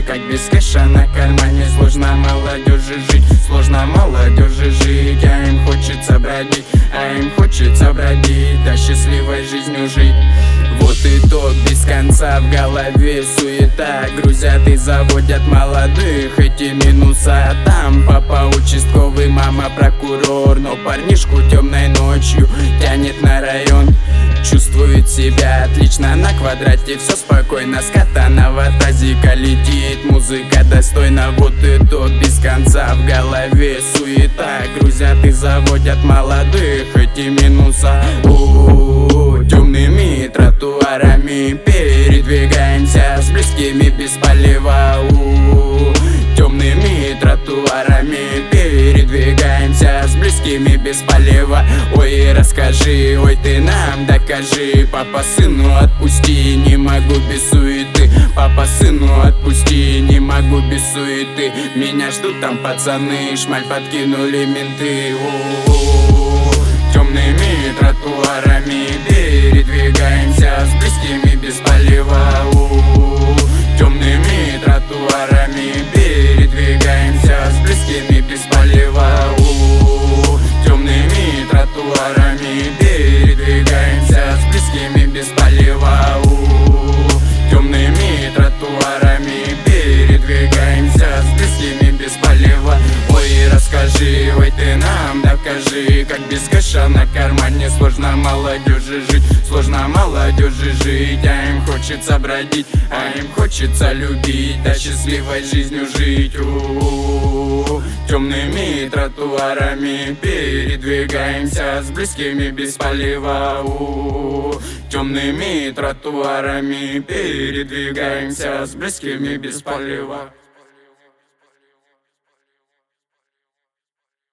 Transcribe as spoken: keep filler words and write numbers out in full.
как без кэша на кармане. Сложно молодежи жить, сложно молодежи жить. А им хочется бродить, а им хочется бродить, да счастливой жизнью жить. Вот итог без конца, в голове суета. Грузят и заводят молодых эти минуса. Там папа участковый, мама прокурор, но парнишку темной ночью тянет на район. Чувствует себя отлично на квадрате, все спокойно, с катаного тазика летит музыка достойна. Вот итог без конца, в голове суета. Грузят и заводят молодых эти минуса. У-у-у, темными тротуарами передвигаемся с близкими без полива. У-у-у, темными тротуарами передвигаемся с близкими без полива. Ой, расскажи, ой, ты нам докажи. Папа, сыну, отпусти, не могу без суеты. Папа, сыну, отпусти, не могу без суеты. Меня ждут там пацаны, шмаль подкинули менты. У-у-у, темными тротуарами передвигаемся с близкими без полива. У-у-у, темными тротуарами передвигаемся с близкими без полива. У-у-у, темными тротуарами передвигаемся с близкими без полива. У-у-у, темными тротуарами передвигаемся с близкими без полива. Ой, расскажи, ой, ты нам докажи, как без кэша на кармане сложно молодежи жить, сложно молодежи жить. А им хочется бродить, а им хочется любить, да счастливой жизнью жить. У-у-у, темными тротуарами передвигаемся с близкими без полива. У-у-у, темными тротуарами передвигаемся с близкими без полива.